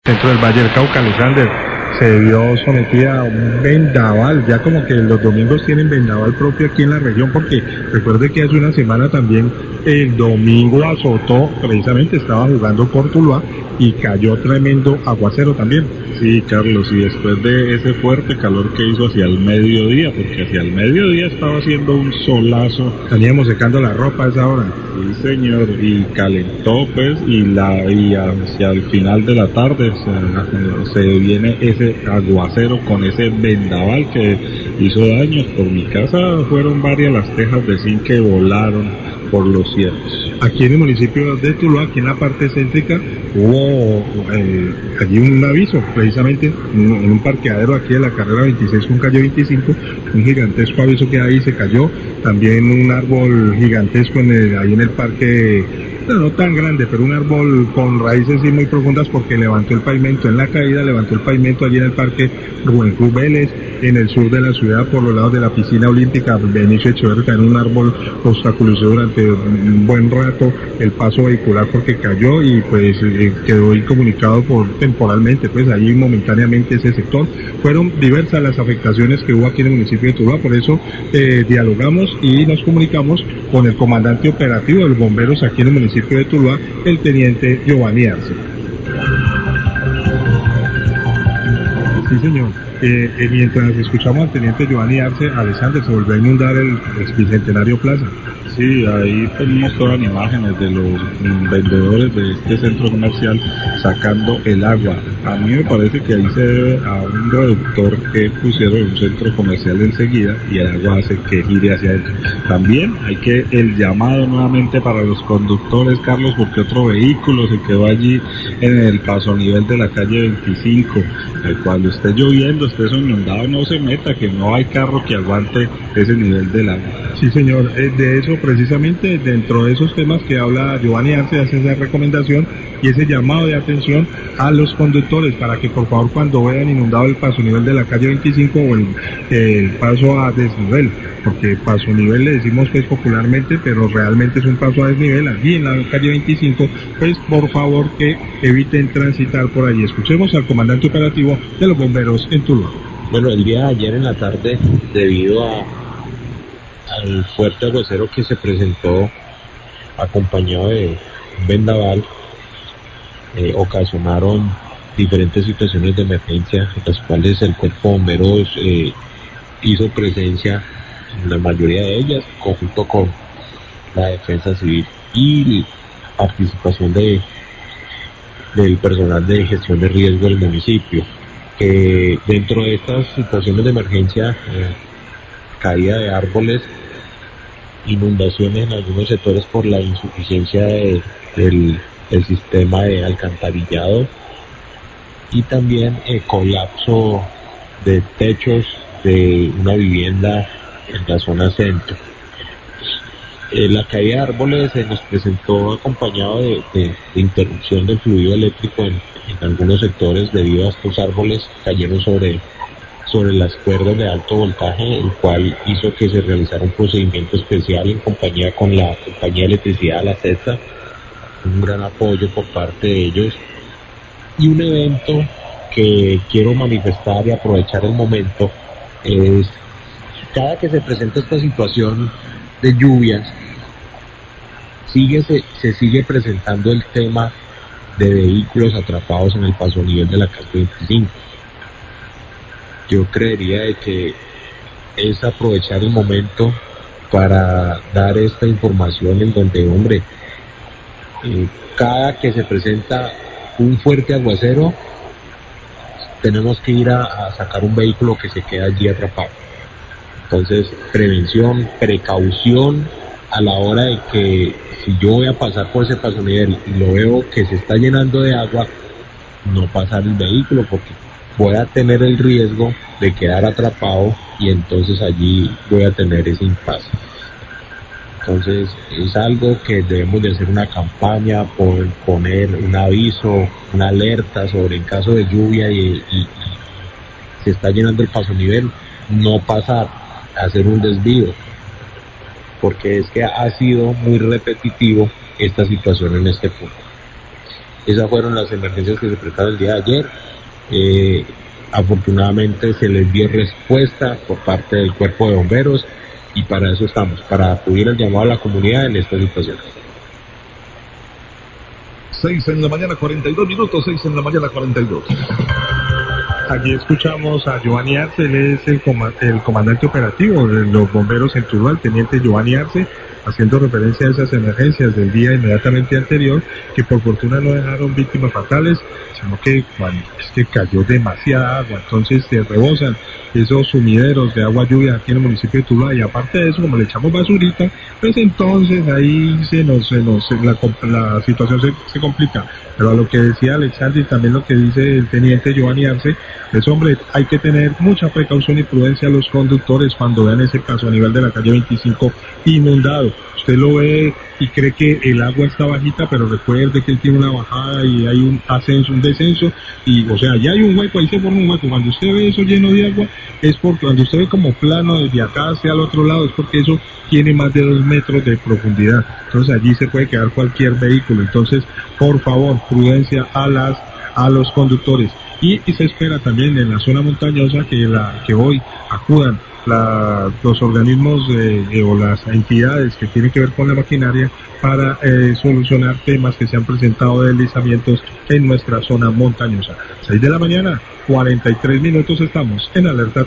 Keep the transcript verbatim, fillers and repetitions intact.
Centro del Valle del Cauca, Alexander, se vio sometida a un vendaval, ya como que los domingos tienen vendaval propio aquí en la región, porque recuerde que hace una semana también el domingo azotó, precisamente estaba jugando por Tuluá y cayó tremendo aguacero también. Sí, Carlos, y después de ese fuerte calor que hizo hacia el mediodía, porque hacia el mediodía estaba haciendo un solazo. Estaríamos secando la ropa a esa hora. Sí, señor, y calentó, pues, y la y hacia el final de la tarde se, se viene ese aguacero con ese vendaval que hizo daños. Por mi casa fueron varias las tejas de zinc que volaron por los cielos. Aquí en el municipio de Tuluá, aquí en la parte céntrica, hubo eh, allí un aviso, precisamente en un parqueadero aquí de la carrera veintiséis con calle veinticinco, un gigantesco aviso que ahí se cayó, también un árbol gigantesco en el, ahí en el parque, no, no tan grande, pero un árbol con raíces sí muy profundas porque levantó el pavimento en la caída, levantó el pavimento allí en el parque Rubén Cruz Vélez, en el sur de la ciudad, por los lados de la piscina olímpica Benicio Echeverría, en un árbol obstaculizó durante un buen rato el paso vehicular porque cayó y pues eh, quedó incomunicado por temporalmente, pues ahí momentáneamente ese sector. Fueron diversas las afectaciones que hubo aquí en el municipio de Tuluá, por eso eh, dialogamos y nos comunicamos con el comandante operativo de los bomberos aquí en el municipio de Tuluá, el teniente Giovanni Arce. Sí, señor. Eh, eh, mientras escuchamos al teniente Giovanni Arce, Alexander, se volvió a inundar el Bicentenario Plaza. Sí, ahí pues mostraban imágenes de los mm, vendedores de este centro comercial sacando el agua. A mí me parece que ahí se debe a un reductor que pusieron en un centro comercial enseguida y el agua hace que gire hacia adentro. También hay que el llamado nuevamente para los conductores, Carlos, porque otro vehículo se quedó allí en el paso a nivel de la calle veinticinco. Eh, cuando esté lloviendo, esté inundado, no se meta, que no hay carro que aguante ese nivel del agua. Sí, señor, eh, de eso precisamente, dentro de esos temas que habla Giovanni Arce, hace esa recomendación y ese llamado de atención a los conductores para que por favor cuando vean inundado el paso nivel de la calle veinticinco o el, el paso a desnivel, porque paso nivel le decimos pues popularmente, pero realmente es un paso a desnivel allí en la calle veinticinco, pues por favor que eviten transitar por allí. Escuchemos al comandante operativo de los bomberos en Tuluá. Bueno, el día de ayer en la tarde, debido a al fuerte aguacero que se presentó acompañado de un vendaval, eh, ocasionaron diferentes situaciones de emergencia, en las cuales el cuerpo de bomberos eh, hizo presencia en la mayoría de ellas, conjunto con la defensa civil y participación de del personal de gestión de riesgo del municipio. Eh, dentro de estas situaciones de emergencia, eh, caída de árboles, inundaciones en algunos sectores por la insuficiencia de, del, del sistema de alcantarillado y también el colapso de techos de una vivienda en la zona centro. Eh, la caída de árboles se nos presentó acompañado de, de, de interrupción del fluido eléctrico en, en algunos sectores debido a estos árboles cayeron sobre sobre las cuerdas de alto voltaje, el cual hizo que se realizara un procedimiento especial en compañía con la compañía de electricidad, la C E S A, un gran apoyo por parte de ellos, y un evento que quiero manifestar y aprovechar el momento es, cada que se presenta esta situación de lluvias, sigue, se, se sigue presentando el tema de vehículos atrapados en el paso nivel de la calle veinticinco. Yo creería de que es aprovechar el momento para dar esta información en donde, hombre, eh, cada que se presenta un fuerte aguacero, tenemos que ir a, a sacar un vehículo que se queda allí atrapado. Entonces, prevención, precaución a la hora de que si yo voy a pasar por ese paso nivel y lo veo que se está llenando de agua, no pasar el vehículo porque voy a tener el riesgo de quedar atrapado y entonces allí voy a tener ese impasse. Entonces es algo que debemos de hacer una campaña, por poner un aviso, una alerta sobre en caso de lluvia y, y, y se está llenando el paso nivel, no pasar, hacer un desvío, porque es que ha sido muy repetitivo esta situación en este punto. Esas fueron las emergencias que se presentaron el día de ayer. Eh, afortunadamente se les dio respuesta por parte del cuerpo de bomberos y para eso estamos, para acudir al llamado a la comunidad en esta situación. seis en la mañana, cuarenta y dos minutos, seis en la mañana, cuarenta y dos. Aquí escuchamos a Giovanni Arce, él es el, com- el comandante operativo de los bomberos en Tuluá, el teniente Giovanni Arce, haciendo referencia a esas emergencias del día inmediatamente anterior, que por fortuna no dejaron víctimas fatales, sino que bueno, es que cayó demasiada agua, entonces se rebosan esos sumideros de agua lluvia aquí en el municipio de Tuluá, y aparte de eso, como le echamos basurita, pues entonces ahí se nos, se nos la, la situación se, se complica. Pero a lo que decía Alexander y también lo que dice el teniente Giovanni Arce, pues hombre, hay que tener mucha precaución y prudencia a los conductores cuando vean ese caso a nivel de la calle veinticinco inundado. Usted lo ve y cree que el agua está bajita, pero recuerde que él tiene una bajada y hay un ascenso, un descenso, y o sea, ya hay un hueco, ahí se forma un hueco. Cuando usted ve eso lleno de agua, es porque cuando usted ve como plano desde acá hacia el otro lado, es porque eso tiene más de dos metros de profundidad. Entonces allí se puede quedar cualquier vehículo. Entonces, por favor, prudencia a las a los conductores. Y, y se espera también en la zona montañosa que la que hoy acudan la, los organismos eh, o las entidades que tienen que ver con la maquinaria para eh, solucionar temas que se han presentado de deslizamientos en nuestra zona montañosa. seis de la mañana, cuarenta y tres minutos, estamos en alerta.